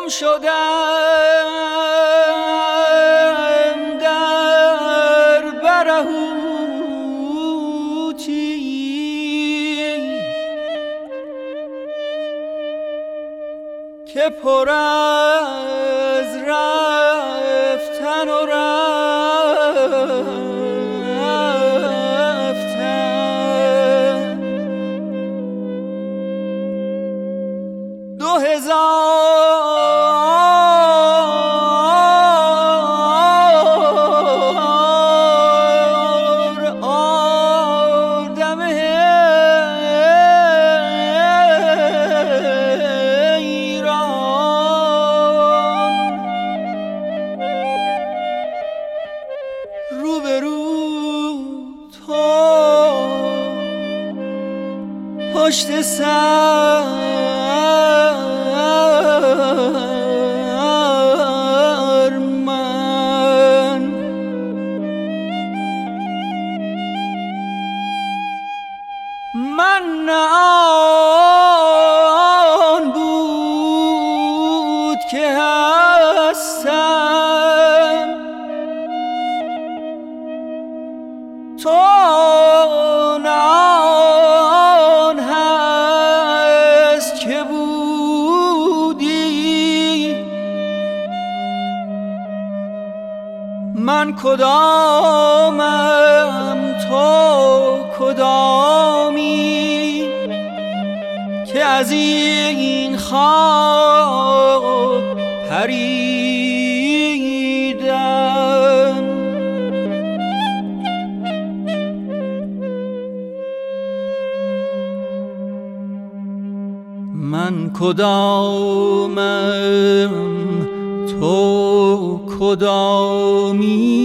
گم شدم در برهوتی که پر از رفتن و رفتن 2000 آدم ایران روبرو تو پشت سر من نه آن بود که هستم تو نه آن هست که بودی من کدامم تو کدامی که از این خواب پریدم من کدامم تو کدامی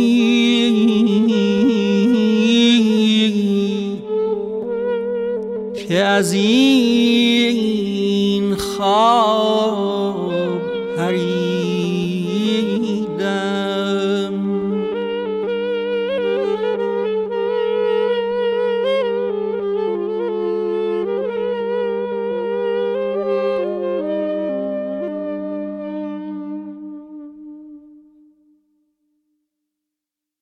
که از این خواب